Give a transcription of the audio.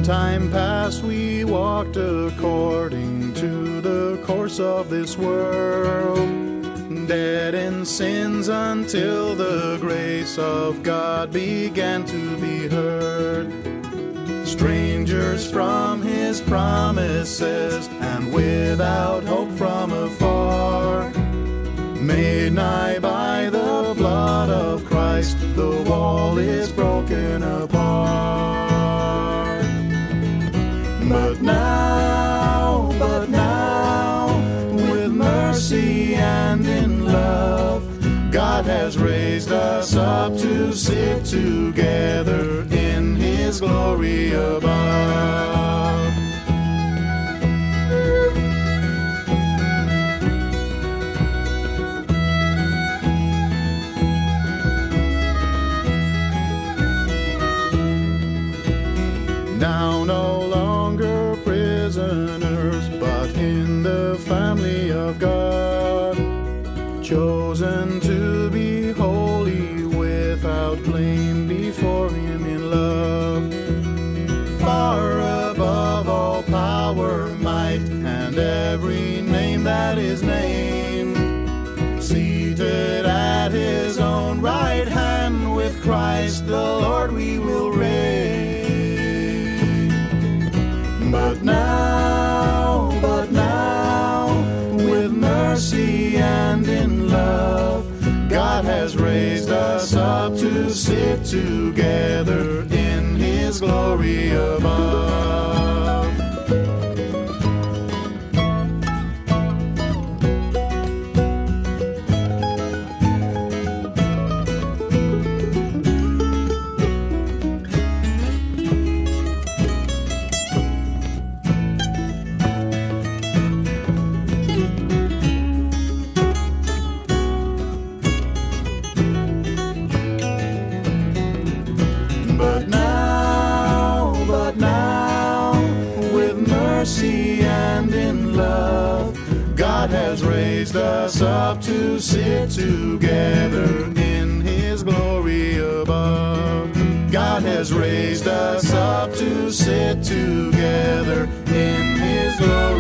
time past we walked according to the course of this world, dead in sins until the grace of God began to be heard. Strangers from his promises and without hope from afar, made nigh by the blood of Christ, the wall is broken apart. But now, with mercy and in love, God has raised us up to sit together in his glory above. Now no longer prisoners, but in the family of God, chosen to be holy without blame before him in love. Far above all power, might, and every name that is named, seated at his own right hand, with Christ the Lord we will reign. But now, with mercy and in love, God has raised us up to sit together in his glory above. But now, with mercy and in love, God has raised us up to sit together in his glory above. God has raised us up to sit together in his glory